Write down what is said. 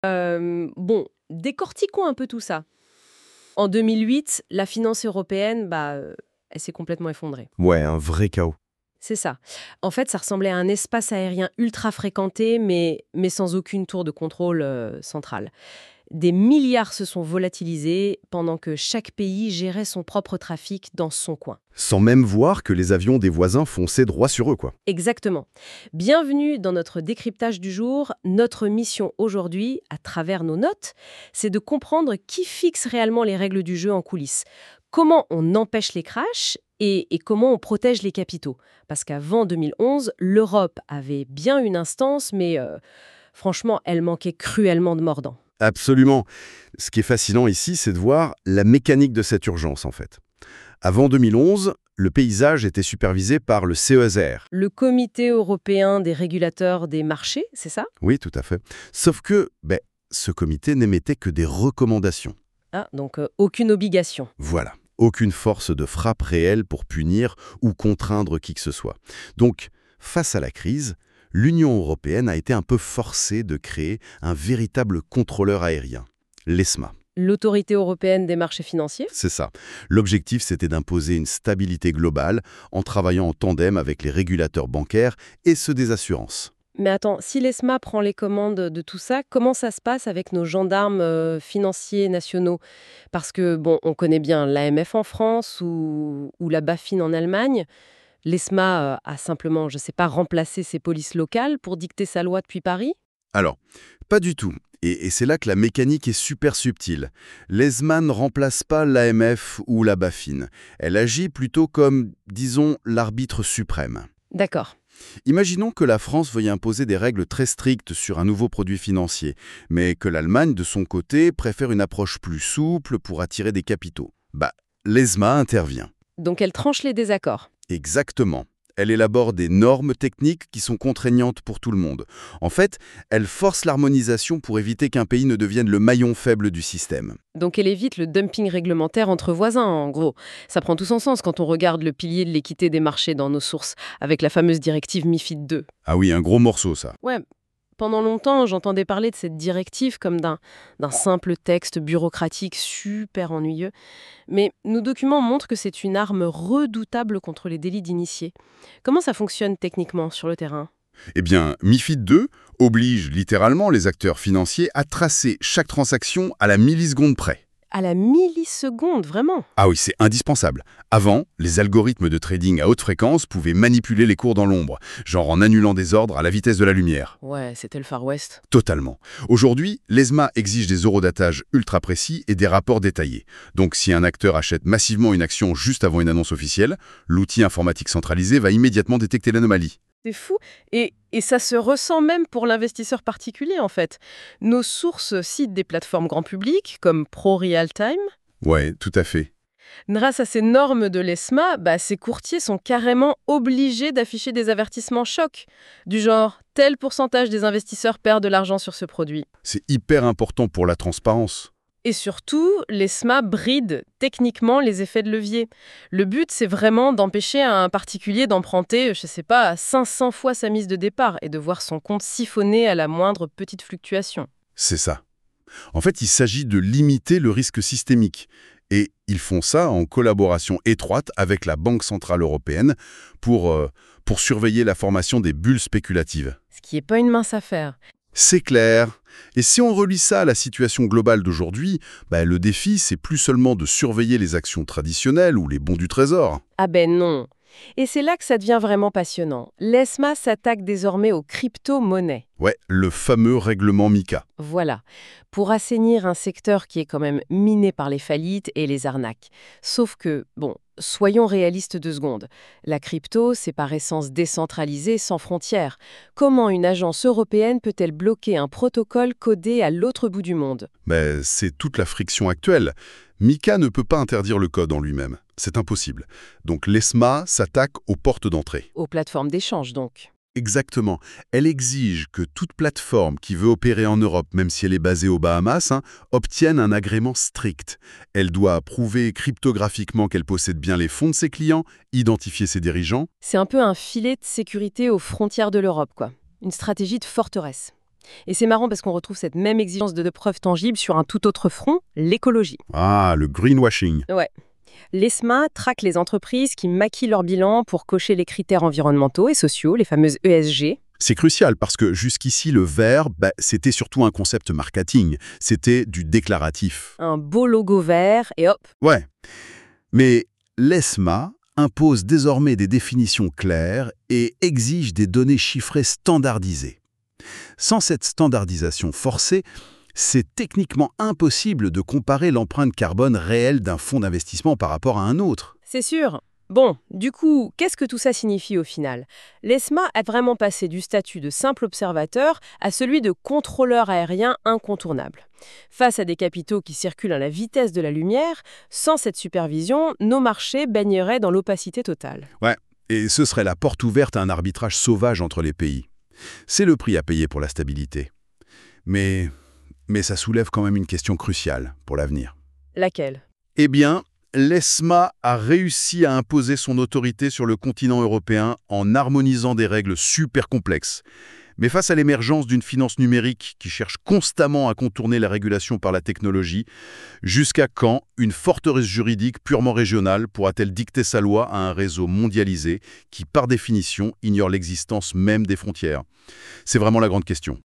Bon, décortiquons un peu tout ça. En 2008, la finance européenne, elle s'est complètement effondrée. Ouais, un vrai chaos. C'est ça. En fait, ça ressemblait à un espace aérien ultra fréquenté, mais sans aucune tour de contrôle centrale. Des milliards se sont volatilisés pendant que chaque pays gérait son propre trafic dans son coin. Sans même voir que les avions des voisins fonçaient droit sur eux, quoi. Exactement. Bienvenue dans notre décryptage du jour. Notre mission aujourd'hui, à travers nos notes, c'est de comprendre qui fixe réellement les règles du jeu en coulisses. Comment on empêche les crashs et comment on protège les capitaux. Parce qu'avant 2011, l'Europe avait bien une instance, mais franchement, elle manquait cruellement de mordant. Absolument. Ce qui est fascinant ici, c'est de voir la mécanique de cette urgence, en fait. Avant 2011, le paysage était supervisé par le CESR. Le Comité européen des régulateurs des marchés, c'est ça? Oui, tout à fait. Sauf que, ce comité n'émettait que des recommandations. Ah, donc aucune obligation. Voilà. Aucune force de frappe réelle pour punir ou contraindre qui que ce soit. Donc, face à la crise, l'Union européenne a été un peu forcée de créer un véritable contrôleur aérien, l'ESMA. L'Autorité européenne des marchés financiers? C'est ça. L'objectif, c'était d'imposer une stabilité globale en travaillant en tandem avec les régulateurs bancaires et ceux des assurances. Mais attends, si l'ESMA prend les commandes de tout ça, comment ça se passe avec nos gendarmes financiers nationaux? Parce que, bon, on connaît bien l'AMF en France ou la BaFin en Allemagne. L'ESMA a simplement, je ne sais pas, remplacé ses polices locales pour dicter sa loi depuis Paris? Alors, pas du tout. Et c'est là que la mécanique est super subtile. L'ESMA ne remplace pas l'AMF ou la BaFin. Elle agit plutôt comme, disons, l'arbitre suprême. D'accord. Imaginons que la France veuille imposer des règles très strictes sur un nouveau produit financier, mais que l'Allemagne, de son côté, préfère une approche plus souple pour attirer des capitaux. L'ESMA intervient. Donc elle tranche les désaccords. Exactement. Elle élabore des normes techniques qui sont contraignantes pour tout le monde. En fait, elle force l'harmonisation pour éviter qu'un pays ne devienne le maillon faible du système. Donc elle évite le dumping réglementaire entre voisins, en gros. Ça prend tout son sens quand on regarde le pilier de l'équité des marchés dans nos sources, avec la fameuse directive MiFID II. Ah oui, un gros morceau ça. Ouais, pendant longtemps, j'entendais parler de cette directive comme d'un simple texte bureaucratique super ennuyeux. Mais nos documents montrent que c'est une arme redoutable contre les délits d'initiés. Comment ça fonctionne techniquement sur le terrain? Eh bien, MiFID II oblige littéralement les acteurs financiers à tracer chaque transaction à la milliseconde près. À la milliseconde, vraiment? Ah oui, c'est indispensable. Avant, les algorithmes de trading à haute fréquence pouvaient manipuler les cours dans l'ombre, genre en annulant des ordres à la vitesse de la lumière. Ouais, c'était le Far West. Totalement. Aujourd'hui, l'ESMA exige des eurodatages ultra précis et des rapports détaillés. Donc si un acteur achète massivement une action juste avant une annonce officielle, l'outil informatique centralisé va immédiatement détecter l'anomalie. C'est fou. Et ça se ressent même pour l'investisseur particulier, en fait. Nos sources citent des plateformes grand public, comme ProRealTime. Ouais, tout à fait. Grâce à ces normes de l'ESMA, ces courtiers sont carrément obligés d'afficher des avertissements chocs, du genre « tel pourcentage des investisseurs perd de l'argent sur ce produit ». C'est hyper important pour la transparence. Et surtout, l'ESMA bride techniquement les effets de levier. Le but, c'est vraiment d'empêcher un particulier d'emprunter, je sais pas, 500 fois sa mise de départ et de voir son compte siphonner à la moindre petite fluctuation. C'est ça. En fait, il s'agit de limiter le risque systémique. Et ils font ça en collaboration étroite avec la Banque centrale européenne pour surveiller la formation des bulles spéculatives. Ce qui n'est pas une mince affaire. C'est clair. Et si on relie ça à la situation globale d'aujourd'hui, le défi, c'est plus seulement de surveiller les actions traditionnelles ou les bons du trésor. Ah ben non. Et c'est là que ça devient vraiment passionnant. L'ESMA s'attaque désormais aux crypto-monnaies. Ouais, le fameux règlement MiCA. Voilà, pour assainir un secteur qui est quand même miné par les faillites et les arnaques. Sauf que, soyons réalistes 2 secondes. La crypto, c'est par essence décentralisé, sans frontières. Comment une agence européenne peut-elle bloquer un protocole codé à l'autre bout du monde? C'est toute la friction actuelle. MiCA ne peut pas interdire le code en lui-même. C'est impossible. Donc l'ESMA s'attaque aux portes d'entrée. Aux plateformes d'échange, donc. Exactement. Elle exige que toute plateforme qui veut opérer en Europe, même si elle est basée aux Bahamas, obtienne un agrément strict. Elle doit prouver cryptographiquement qu'elle possède bien les fonds de ses clients, identifier ses dirigeants. C'est un peu un filet de sécurité aux frontières de l'Europe, quoi. Une stratégie de forteresse. Et c'est marrant parce qu'on retrouve cette même exigence de preuves tangibles sur un tout autre front, l'écologie. Ah, le greenwashing. Ouais. L'ESMA traque les entreprises qui maquillent leur bilan pour cocher les critères environnementaux et sociaux, les fameuses ESG. C'est crucial parce que jusqu'ici, le vert, c'était surtout un concept marketing. C'était du déclaratif. Un beau logo vert et hop. Ouais. Mais l'ESMA impose désormais des définitions claires et exige des données chiffrées standardisées. Sans cette standardisation forcée, c'est techniquement impossible de comparer l'empreinte carbone réelle d'un fonds d'investissement par rapport à un autre. C'est sûr. Bon, du coup, qu'est-ce que tout ça signifie au final? L'ESMA a vraiment passé du statut de simple observateur à celui de contrôleur aérien incontournable. Face à des capitaux qui circulent à la vitesse de la lumière, sans cette supervision, nos marchés baigneraient dans l'opacité totale. Ouais, et ce serait la porte ouverte à un arbitrage sauvage entre les pays. C'est le prix à payer pour la stabilité. Mais ça soulève quand même une question cruciale pour l'avenir. Laquelle? Eh bien, l'ESMA a réussi à imposer son autorité sur le continent européen en harmonisant des règles super complexes. Mais face à l'émergence d'une finance numérique qui cherche constamment à contourner la régulation par la technologie, jusqu'à quand une forteresse juridique purement régionale pourra-t-elle dicter sa loi à un réseau mondialisé qui, par définition, ignore l'existence même des frontières? C'est vraiment la grande question.